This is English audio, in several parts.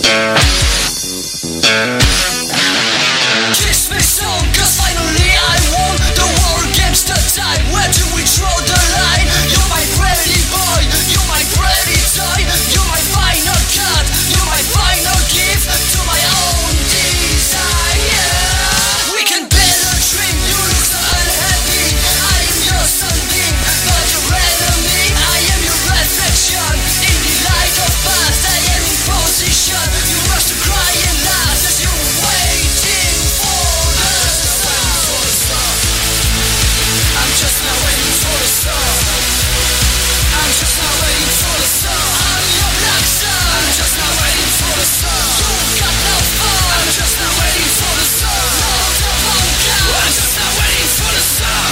Kiss me soon, cause finally I won the war against the time. Where do we draw the line? You're my pretty boy, you're my pretty toy, you're my final cut, you're my final gift to my own desire. We can build a dream, you look so unhappy. I am your sunbeam, but your enemy. I am your reflection in the light of past. I am in position, you rush to cry and laugh as you're waiting for the sun. I'm just now waiting for the sun. I'm just now waiting for the sun. I'm your black sun. I'm just now waiting for the sun. You got no fun. I'm just now waiting for the sun. No, the bunker. I'm just now waiting for the sun.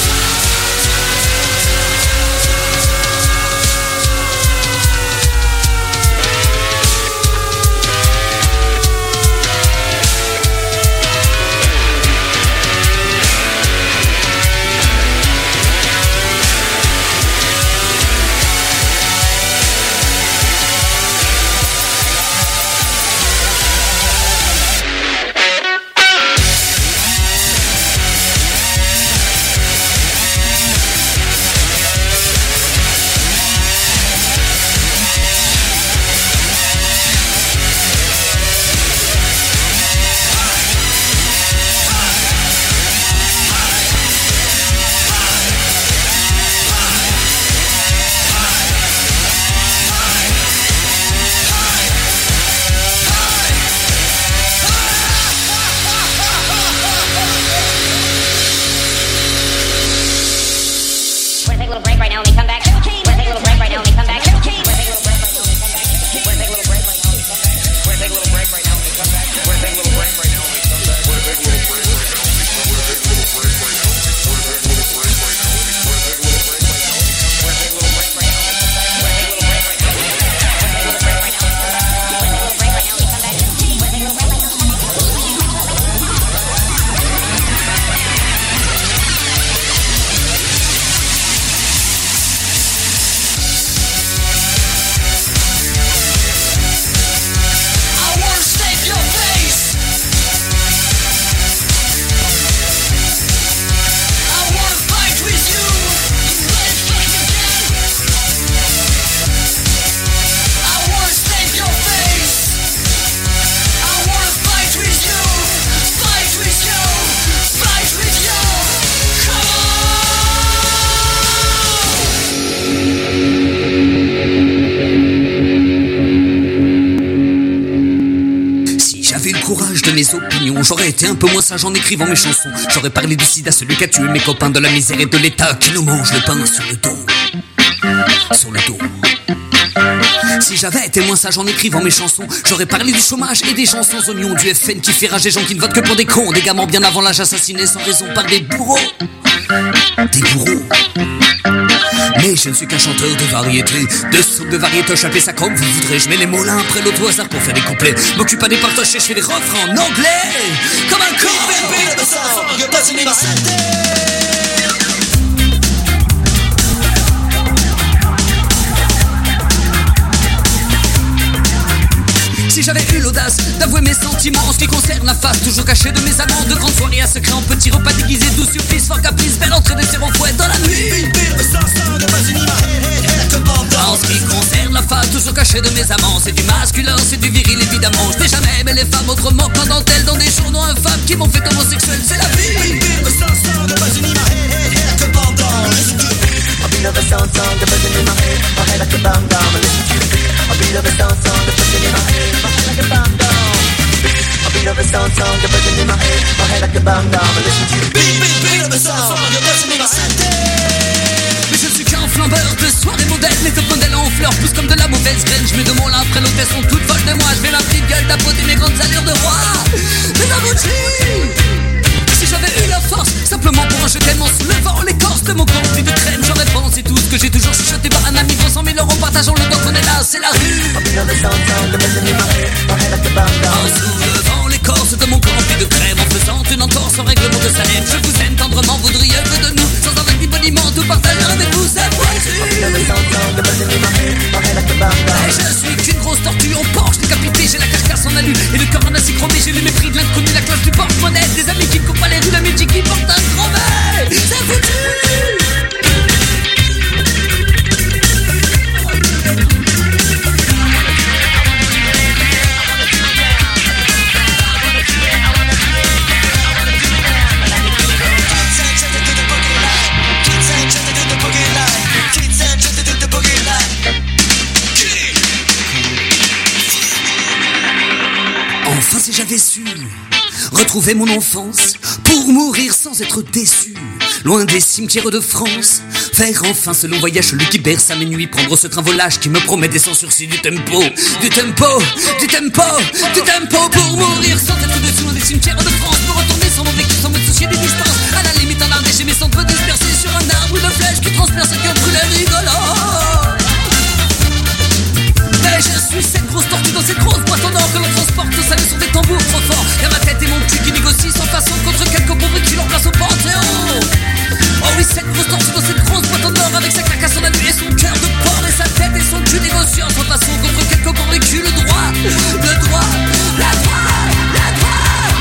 Mes opinions, j'aurais été un peu moins sage en écrivant mes chansons. J'aurais parlé du sida, celui qui a tué mes copains, de la misère et de l'état qui nous mange le pain sur le dos. Sur le dos. Si j'avais été moins sage en écrivant mes chansons, j'aurais parlé du chômage et des gens sans oignons, du FN qui fait rager les gens qui ne votent que pour des cons, des gamins bien avant l'âge assassinés sans raison par des bourreaux. Des bourreaux. Mais je ne suis qu'un chanteur de variété, de soupe de variété, chapez ça comme vous voudrez. Je mets les mots l'un après l'autre au hasard pour faire des couplets. M'occupe pas des partages et je fais des refrains en anglais. Comme un con. Si j'avais eu l'audace d'avouer mes sentiments en ce qui concerne la face toujours cachée de mes amants, de grandes soirées à secret en petits repas déguisés, doux supplices, fort caprice, belle entrée de sérum fouette dans la nuit. En ce qui concerne la face toujours cachée de mes amants, c'est du masculin, c'est du viril évidemment. Je n'ai jamais aimé les femmes autrement qu'en dentelle dans des journaux infâmes qui m'ont fait homosexuel, c'est la vie. I'll be another song, the buzzing in my head, my head like a bomb down, listen to the beat. I'll be another song, the buzzing in my head, my head like a bomb down. I'll be another song, the buzzing in my head, my head like a bomb down, listen to the beat. Beat of a song, the buzzing in my head. Mais je ne suis qu'un flambeur de soirée modèle, les top modèles en fleurs poussent comme de la mauvaise graine. Je mets de mon l'un après l'autre, elles sont toutes folles de moi. Je fais ma petite gueule d'apôter mes grandes allures de roi. Mais abouti. Si j'avais eu la force, simplement pour un jeu tellement soulevant l'écorce de mon corps rempli de crème, j'aurais pensé tout ce que j'ai toujours chuchoté par un ami pour 100 000 euros, partageant le temps qu'on est là, c'est la rue. En soulevant l'écorce de mon corps rempli de crème, en faisant une entorse au règlement de Salem. Je vous aime tendrement, voudriez que de nous, sans avec boniment, tout partager avec vous, c'est voiture. Et je suis qu'une grosse tortue en Porsche décapitée, j'ai la carte Enfin si j'avais su retrouver mon enfance pour mourir sans être déçu, loin des cimetières de France, faire enfin ce long voyage celui qui berce à mes nuits, prendre ce train volage qui me promet des sans sursis du tempo, du tempo, du tempo, du tempo, pour mourir sans être déçu, loin des cimetières de France, pour retourner sans mon vécu, sans me soucier des distances, à la limite un arbre déchet mes cendres dispersées sur un arbre de flèche qui transperce un cœur brûlé rigolo. Mais je suis cette grosse tortue dans cette grosse boîte en or que l'on transporte, ça le sont des tambours trop forts. Y'a ma tête et mon cul qui négocient sans façon contre quelques pauvres qui leur place au panthéon. Oh oui, cette grosse tortue dans cette grosse boîte en or, avec sa carcasse en alu et son cœur de porc, et sa tête et son cul négociant sans façon contre quelques pauvres qui le droit, le droit, la droit, la droit.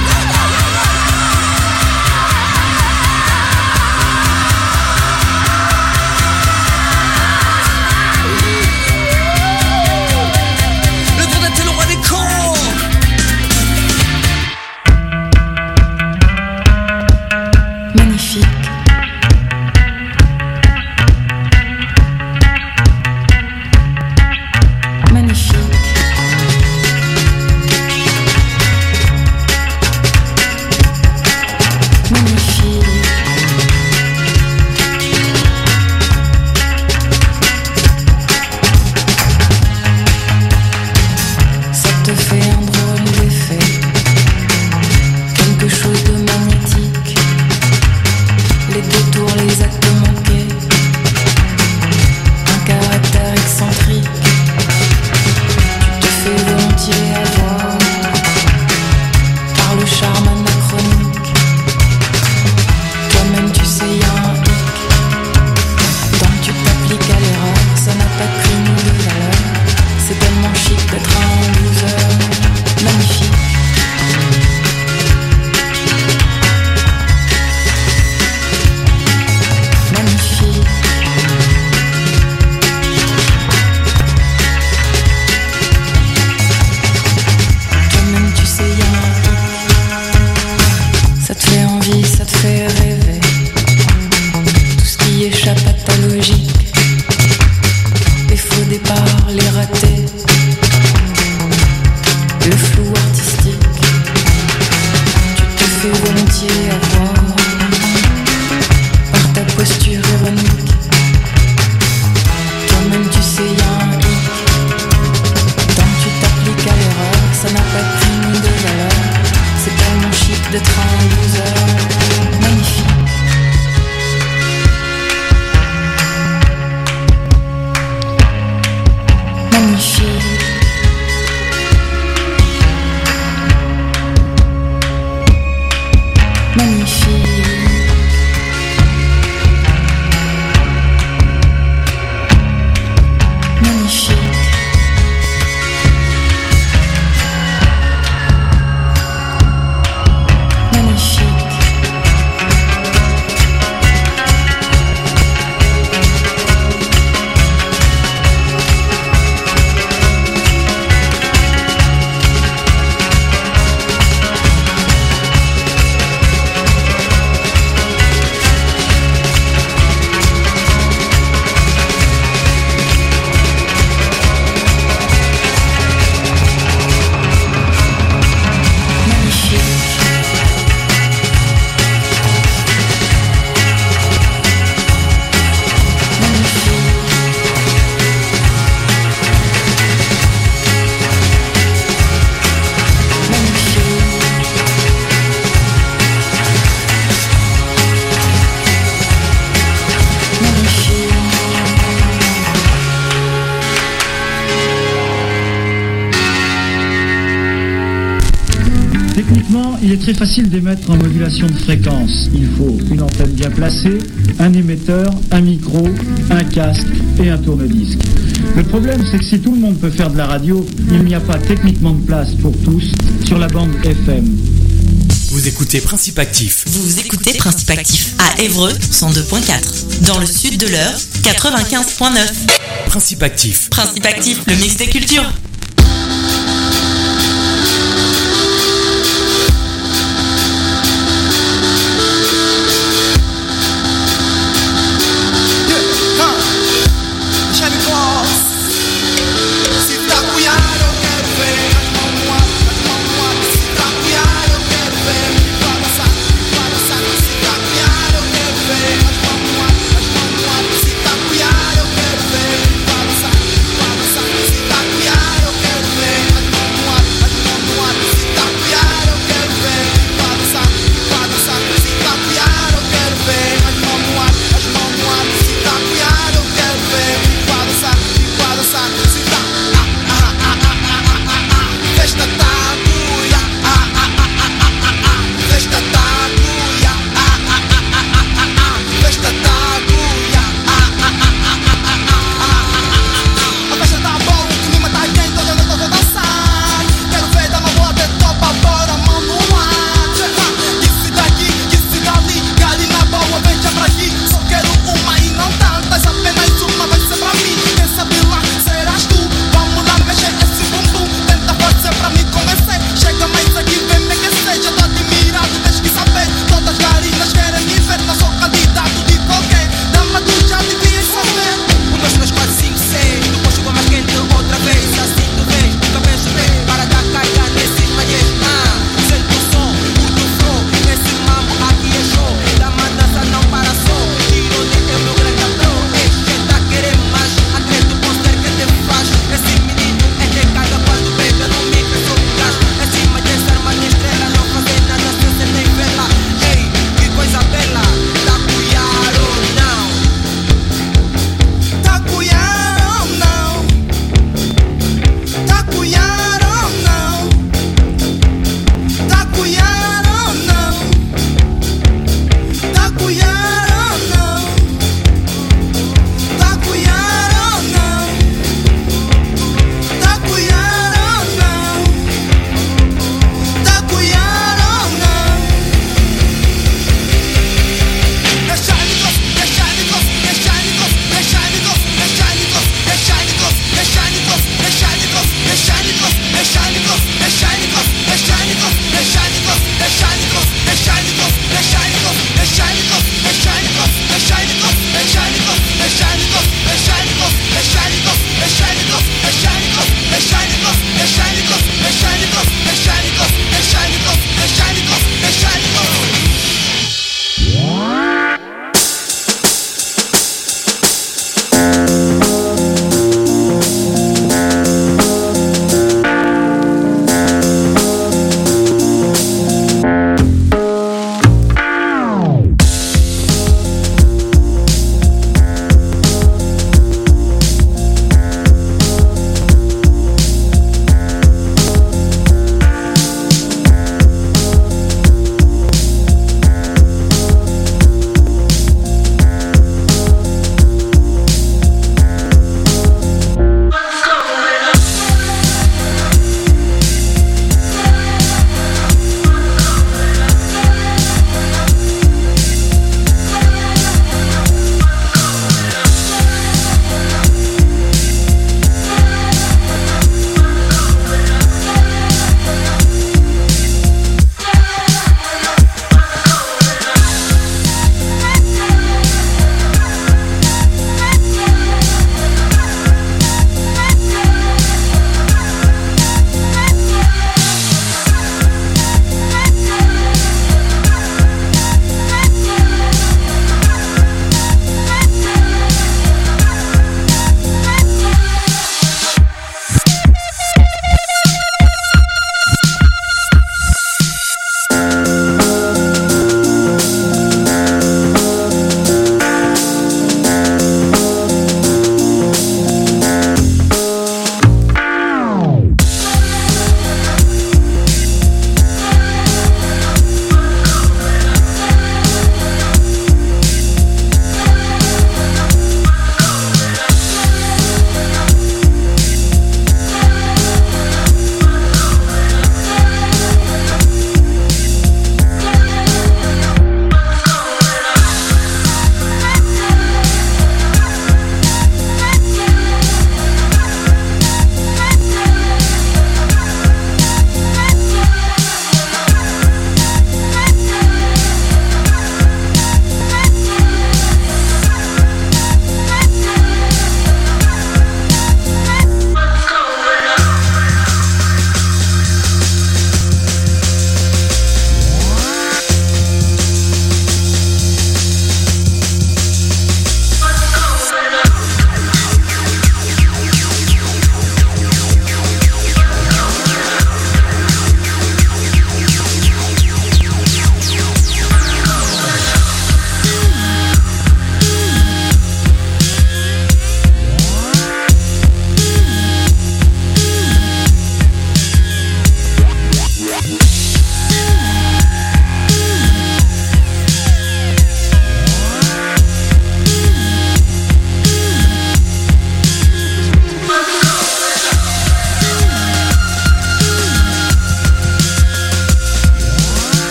Il est très facile d'émettre en modulation de fréquence. Il faut une antenne bien placée, un émetteur, un micro, un casque et un tourne-disque. Le problème, c'est que si tout le monde peut faire de la radio, il n'y a pas techniquement de place pour tous sur la bande FM. Vous écoutez Principe Actif. Vous écoutez Principe Actif à Évreux 102.4. Dans le sud de l'Eure 95.9. Principe Actif. Principe Actif, le mix des cultures.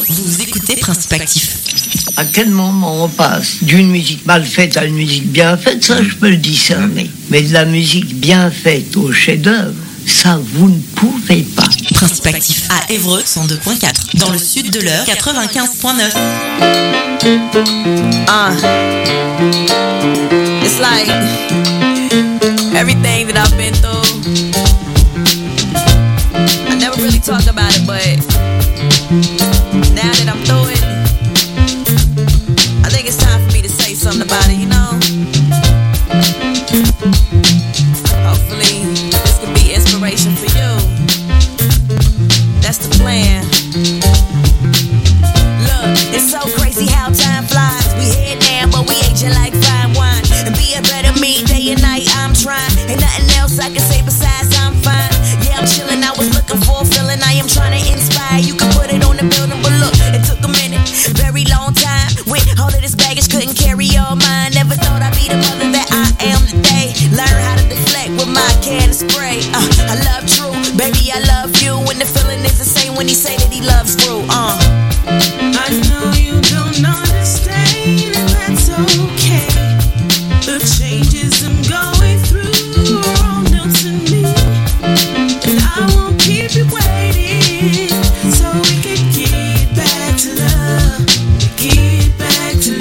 Vous écoutez Principe Actif. À quel moment on passe d'une musique mal faite à une musique bien faite, ça je peux le discerner. Mais de la musique bien faite au chef-d'œuvre, ça vous ne pouvez pas. Principe Actif à Évreux 102.4. Dans le sud de l'Eure 95.9. It's like everything that I've been through. I never really talk about it, but now that I'm through it, I think it's time for me to say something about it, you know? Hopefully, this could be inspiration for you. That's the plan. Look, it's so crazy how time flies. We here now, but we aging like fine wine. And be a better me day and night, I'm trying. Ain't nothing else I can say besides I'm fine. Yeah, I'm chilling, I was looking for a feeling. I am trying to inspire, you can put it on the building. But look, it took a minute, very long time. With all of this baggage, couldn't carry all mine. Never thought I'd be the mother that I am today. Learn how to deflect with my can of spray. I love true, baby, I love you. And the feeling is the same when he say that he loves through. I know you don't understand, and that's okay. The changes I'm going through are all new to me, and I won't keep you waiting, so we can get back to love, get back to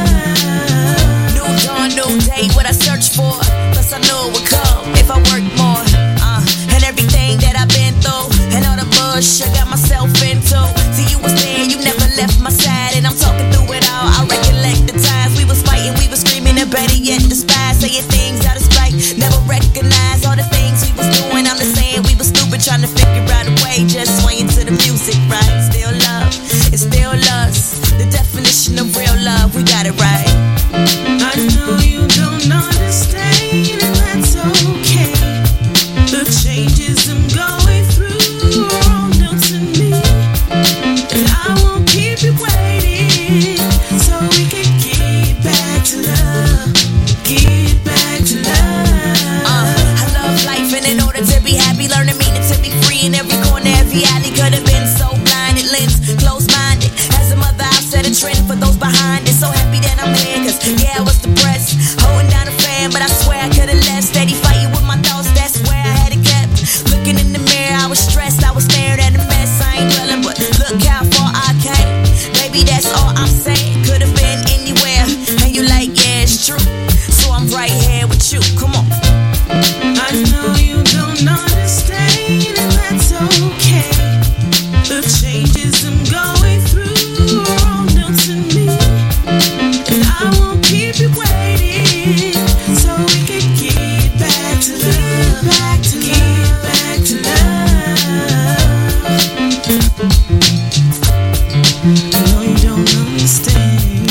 love. New dawn, new day, what I search for. Plus I knew it would come if I worked more. And everything that I've been through, and all the bush I got myself into. See, you was there, you never left my side, and I'm talking through it all. I recollect the times we was fighting, we was screaming, and better yet, despise. Saying things out of spite, never recognize all the things we was doing. I'm just saying we was stupid, trying to figure out a way, just swaying to the music, right? Still love, it's still lust. The definition of real love, we got it right. I know you don't understand, and that's okay. The changes I'm going through are all new to me, and I won't keep you waiting, so we can get back to love, get back to love. I love life, and in order to be happy, learn to mean it, to be free in every corner, every alley. Could have been so blinded, lens closed-minded. As a mother, I've set a trend for those behind it. So happy that I'm here, cause yeah, I was depressed, holding down a fan, but I swear I could've left. Steady fighting with my thoughts, that's where I had it kept. Looking in the mirror, I was stressed, I was staring at a mess. I ain't dwelling, but look how far I came. Baby, that's all I'm saying. Could've been anywhere, and you like, yeah, it's true. So I'm right here with you, come on. I know you don't understand, and that's okay. The changes I'm going through are all new to me, and I won't keep you waiting, so we can get back to love, get back to love. I know you don't understand,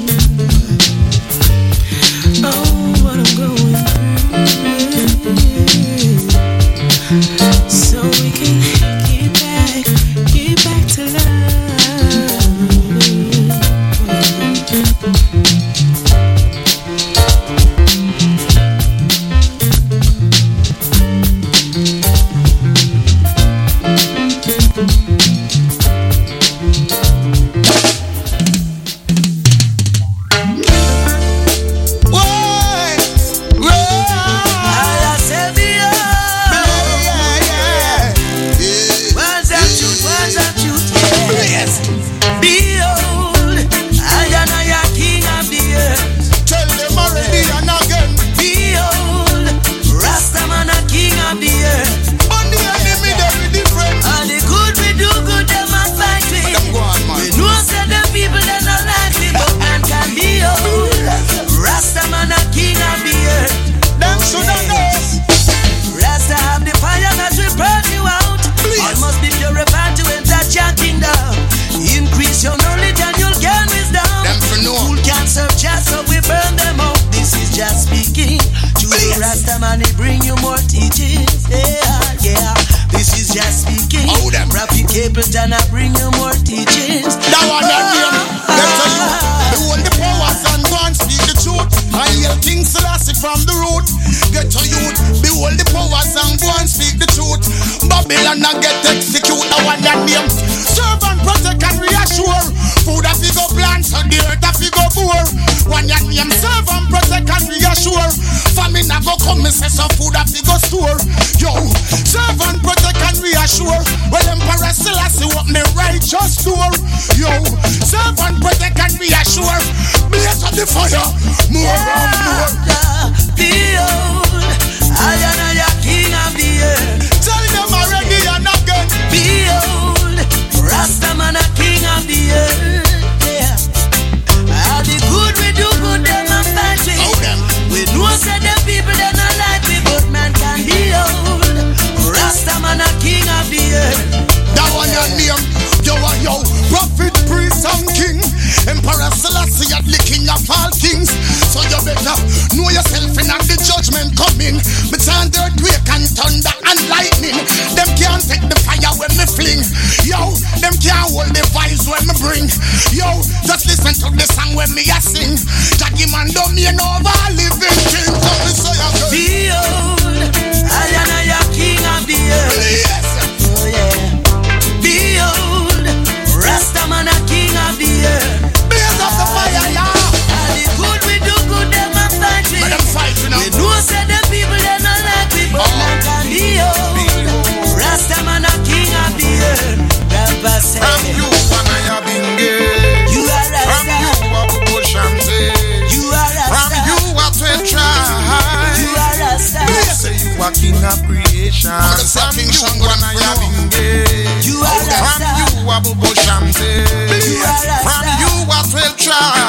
oh, what I'm going through, so we can get back to love. Jana bring you more teachings. That one that name, get to you. Behold the powers and go and speak the truth. I hear King Selassie from the root. Get to you. Behold the powers and go and speak the truth. Babylon not get execute. That one that name. Serve and protect and reassure. Famine a go come, me say some food a fi go store. Yo, serve and protect and reassure. Well, Emperor Selassie walk me righteous door. Yo, serve and protect and reassure. Blaze up the fire, more and more. Behold, I am a king of the earth. Tell them already and again. Behold, Rastaman a king of the earth. Yeah. All the good we do good, them a fighting. We know say the people they not like me, but man can behold. Rastaman a king of the earth. That one your name, yo, prophet, priest and king. Emperor Selassie at the king of all kings. So you better know yourself in the judgment coming. Me turn the earthquake and thunder and lightning. Them can't take the fire when me fling. Yo, them can't hold the vibes when me bring. Yo, just listen to the song when me a sing. Jackie man don't mean over living king. Behold, I am a king of the earth. Yes. Oh yeah. Behold, Rastaman a king of the earth. Blaze up the fire, yeah. All the good we do good, them a fighting. But them fighting now. We know say the people they not like me, but man can behold. Rastaman a king of the earth. Grandpa said, from you and I have been gay. You are Rasta. From you a bush and say. You are Rasta. From you a try. You are Rasta. Say you a king of creation. From you and I have been gay. You are Rasta. From you a bush and say. You are Rasta. From you a 12 try.